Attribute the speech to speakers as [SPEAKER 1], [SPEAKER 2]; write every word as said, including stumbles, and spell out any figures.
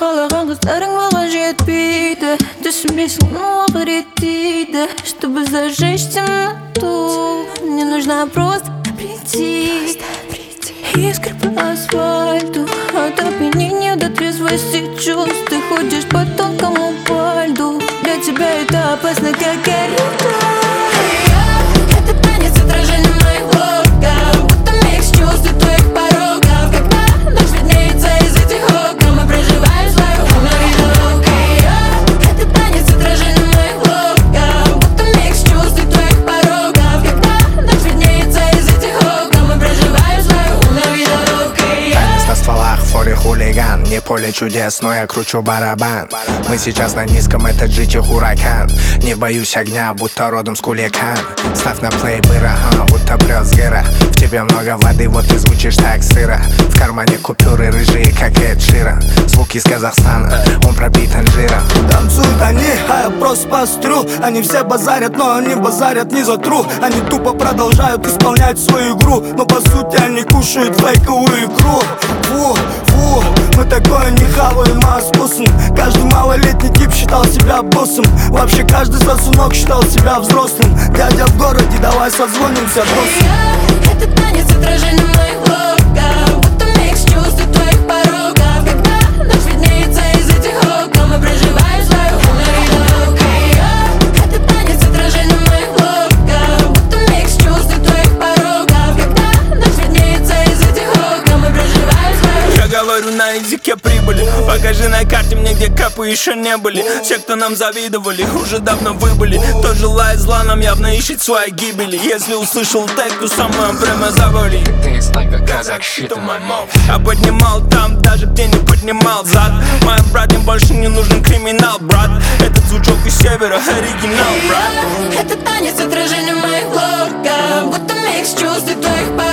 [SPEAKER 1] қалаған қыздарың маған жетпейді. Түсінбейсің, уақыт реттейді. Чтобы зажечь темноту, мне нужно просто прийти искры по асфальту. От опьянения до трезвости чувств. Ты ходишь по тонкому по льду. Для тебя это опасно, как горилла. Это танец отражения моих локов, будто микс чувств и твоих порогов. Когда ночь виднеется из этих окон, мы проживаем свою ловушку. Это танец отражения моих локов, будто микс чувств и твоих порогов. Когда ночь виднеется из этих окон, мы проживаем свою ловушку.
[SPEAKER 2] Танец на стволах, форе хулиган. Не поле чудес, но я кручу барабан. Мы сейчас на низком, это джи ти Huracan. Не боюсь огня, будто родом с Куликан. Ставь на плей быра, а, будто прет с гыра. В тебе много воды, вот ты звучишь так сыро. В кармане купюры рыжие, как Эд Ширан. Звук из Казахстана, он пропитан жиром.
[SPEAKER 3] Танцуют они, а я просто пострю. Они все базарят, но они базарят не за тру. Они тупо продолжают исполнять свою игру, но по сути они кушают фейковую икру. Фу, фу, мы такое не хаваем, а вкусом. Каждый малолетний тип считал себя боссом. Вообще каждый сосунок считал себя взрослым. Дядя в городе, давай созвонимся, босс.
[SPEAKER 1] Это танец отражения моих локов, будто микс чувств и твоих порогов. Когда ночь виднеется из этих окон, мы проживаем свою ловушку. Это танец отражения моих локов, будто микс чувств и твоих порогов. Когда ночь виднеется из этих окон, мы проживаем свою.
[SPEAKER 4] Я говорю на языке прибыли. Покажи на карте мне, где капы еще не были. Все, кто нам завидовали, уже давно выбыли. Кто желает зла, нам явно ищет своей гибели. Если услышал тег, то со мной прямо завали. А поднимал там, даже где не поднимал зад. Моим братьям больше не нужен криминал, брат. Этот звучок из севера, оригинал, брат.
[SPEAKER 1] Это танец отражения моих локов, будто микс чувств и твоих порогов.